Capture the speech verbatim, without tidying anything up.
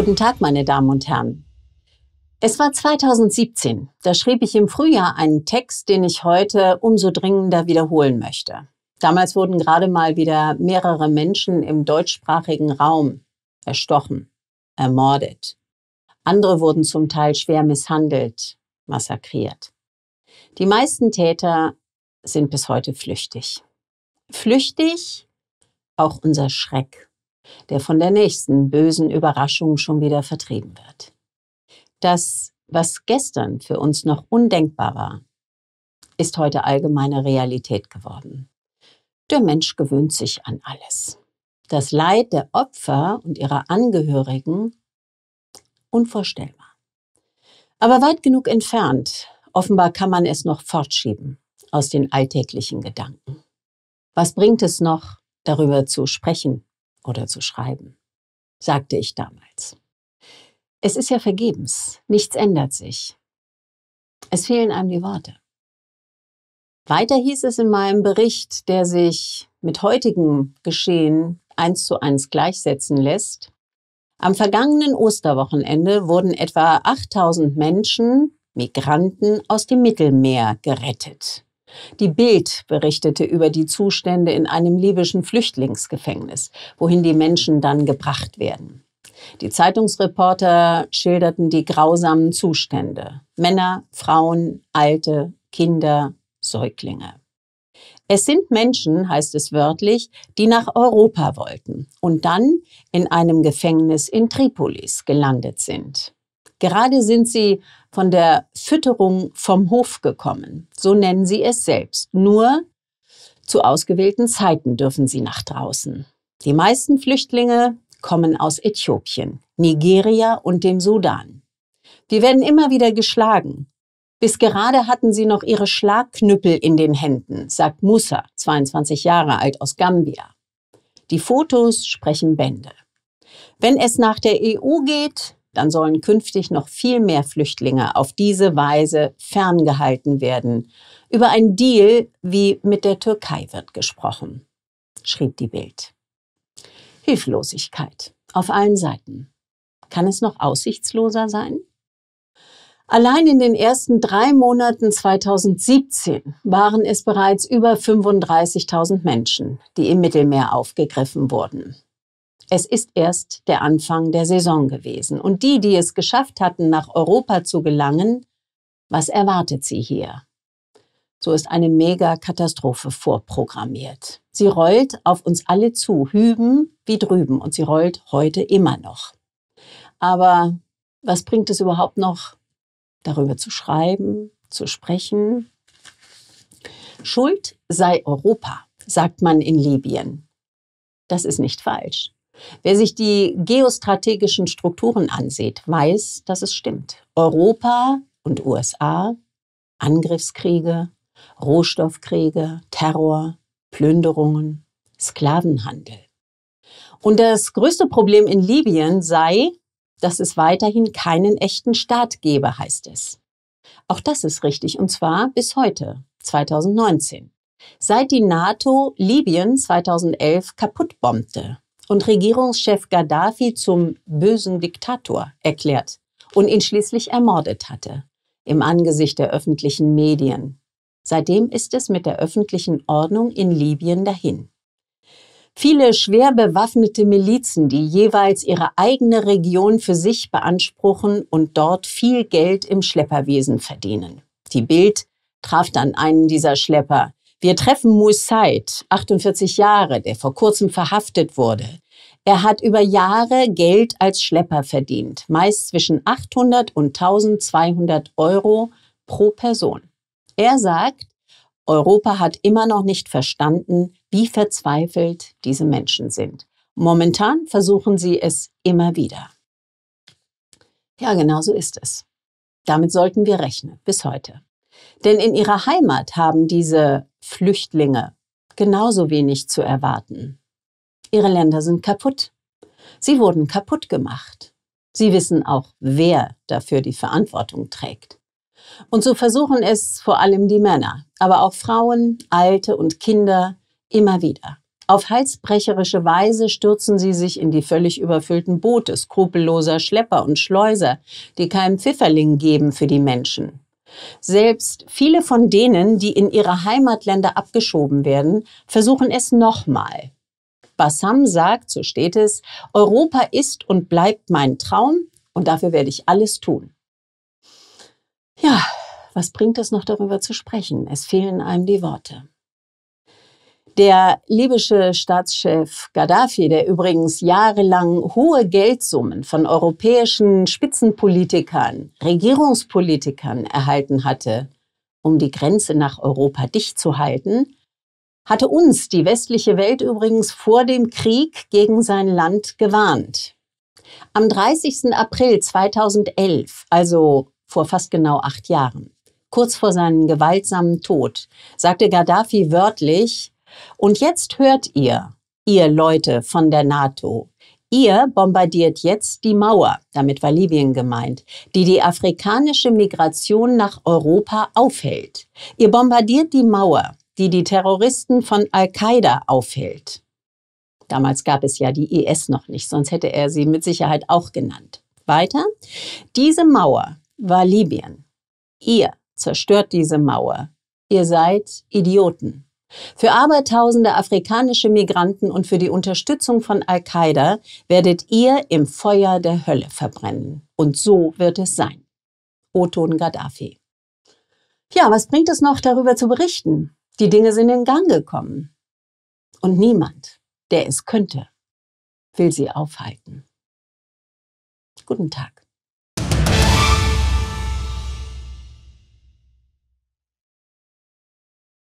Guten Tag, meine Damen und Herren. Es war zweitausendsiebzehn. Da schrieb ich im Frühjahr einen Text, den ich heute umso dringender wiederholen möchte. Damals wurden gerade mal wieder mehrere Menschen im deutschsprachigen Raum erstochen, ermordet. Andere wurden zum Teil schwer misshandelt, massakriert. Die meisten Täter sind bis heute flüchtig. Flüchtig auch unser Schreck, der von der nächsten bösen Überraschung schon wieder vertrieben wird. Das, was gestern für uns noch undenkbar war, ist heute allgemeine Realität geworden. Der Mensch gewöhnt sich an alles. Das Leid der Opfer und ihrer Angehörigen unvorstellbar. Aber weit genug entfernt, offenbar kann man es noch fortschieben aus den alltäglichen Gedanken. Was bringt es noch, darüber zu sprechen oder zu schreiben, sagte ich damals. Es ist ja vergebens, nichts ändert sich. Es fehlen einem die Worte. Weiter hieß es in meinem Bericht, der sich mit heutigem Geschehen eins zu eins gleichsetzen lässt: Am vergangenen Osterwochenende wurden etwa achttausend Menschen, Migranten, aus dem Mittelmeer gerettet. Die Bild berichtete über die Zustände in einem libyschen Flüchtlingsgefängnis, wohin die Menschen dann gebracht werden. Die Zeitungsreporter schilderten die grausamen Zustände. Männer, Frauen, Alte, Kinder, Säuglinge. Es sind Menschen, heißt es wörtlich, die nach Europa wollten und dann in einem Gefängnis in Tripolis gelandet sind. Gerade sind sie von der Fütterung vom Hof gekommen, so nennen sie es selbst. Nur zu ausgewählten Zeiten dürfen sie nach draußen. Die meisten Flüchtlinge kommen aus Äthiopien, Nigeria und dem Sudan. Wir werden immer wieder geschlagen. Bis gerade hatten sie noch ihre Schlagknüppel in den Händen, sagt Musa, zweiundzwanzig Jahre alt, aus Gambia. Die Fotos sprechen Bände. Wenn es nach der E U geht, dann sollen künftig noch viel mehr Flüchtlinge auf diese Weise ferngehalten werden. Über einen Deal wie mit der Türkei wird gesprochen, schrieb die Bild. Hilflosigkeit auf allen Seiten. Kann es noch aussichtsloser sein? Allein in den ersten drei Monaten zweitausendsiebzehn waren es bereits über fünfunddreißigtausend Menschen, die im Mittelmeer aufgegriffen wurden. Es ist erst der Anfang der Saison gewesen. Und die, die es geschafft hatten, nach Europa zu gelangen, was erwartet sie hier? So ist eine Megakatastrophe vorprogrammiert. Sie rollt auf uns alle zu, hüben wie drüben, und sie rollt heute immer noch. Aber was bringt es überhaupt noch, darüber zu schreiben, zu sprechen? Schuld sei Europa, sagt man in Libyen. Das ist nicht falsch. Wer sich die geostrategischen Strukturen ansieht, weiß, dass es stimmt. Europa und U S A, Angriffskriege, Rohstoffkriege, Terror, Plünderungen, Sklavenhandel. Und das größte Problem in Libyen sei, dass es weiterhin keinen echten Staat gebe, heißt es. Auch das ist richtig, und zwar bis heute, zweitausendneunzehn. Seit die NATO Libyen zweitausendelf kaputtbombte und Regierungschef Gaddafi zum bösen Diktator erklärt und ihn schließlich ermordet hatte, im Angesicht der öffentlichen Medien. Seitdem ist es mit der öffentlichen Ordnung in Libyen dahin. Viele schwer bewaffnete Milizen, die jeweils ihre eigene Region für sich beanspruchen und dort viel Geld im Schlepperwesen verdienen. Die Bild traf dann einen dieser Schlepper. Wir treffen Musaid, achtundvierzig Jahre, der vor kurzem verhaftet wurde. Er hat über Jahre Geld als Schlepper verdient, meist zwischen achthundert und eintausendzweihundert Euro pro Person. Er sagt, Europa hat immer noch nicht verstanden, wie verzweifelt diese Menschen sind. Momentan versuchen sie es immer wieder. Ja, genau so ist es. Damit sollten wir rechnen, bis heute. Denn in ihrer Heimat haben diese Flüchtlinge genauso wenig zu erwarten. Ihre Länder sind kaputt. Sie wurden kaputt gemacht. Sie wissen auch, wer dafür die Verantwortung trägt. Und so versuchen es vor allem die Männer, aber auch Frauen, Alte und Kinder immer wieder. Auf halsbrecherische Weise stürzen sie sich in die völlig überfüllten Boote skrupelloser Schlepper und Schleuser, die keinen Pfifferling geben für die Menschen. Selbst viele von denen, die in ihre Heimatländer abgeschoben werden, versuchen es nochmal. Bassam sagt, so steht es, Europa ist und bleibt mein Traum und dafür werde ich alles tun. Ja, was bringt es noch darüber zu sprechen? Es fehlen einem die Worte. Der libysche Staatschef Gaddafi, der übrigens jahrelang hohe Geldsummen von europäischen Spitzenpolitikern, Regierungspolitikern erhalten hatte, um die Grenze nach Europa dicht zu halten, hatte uns, die westliche Welt übrigens, vor dem Krieg gegen sein Land gewarnt. Am dreißigsten April zweitausendelf, also vor fast genau acht Jahren, kurz vor seinem gewaltsamen Tod, sagte Gaddafi wörtlich: Und jetzt hört ihr, ihr Leute von der NATO, ihr bombardiert jetzt die Mauer, damit war Libyen gemeint, die die afrikanische Migration nach Europa aufhält. Ihr bombardiert die Mauer, die die Terroristen von Al-Qaida aufhält. Damals gab es ja die I S noch nicht, sonst hätte er sie mit Sicherheit auch genannt. Weiter, diese Mauer war Libyen. Ihr zerstört diese Mauer. Ihr seid Idioten. Für abertausende afrikanische Migranten und für die Unterstützung von Al-Qaida werdet ihr im Feuer der Hölle verbrennen. Und so wird es sein. O-Ton Gaddafi. Ja, was bringt es noch, darüber zu berichten? Die Dinge sind in Gang gekommen. Und niemand, der es könnte, will sie aufhalten. Guten Tag.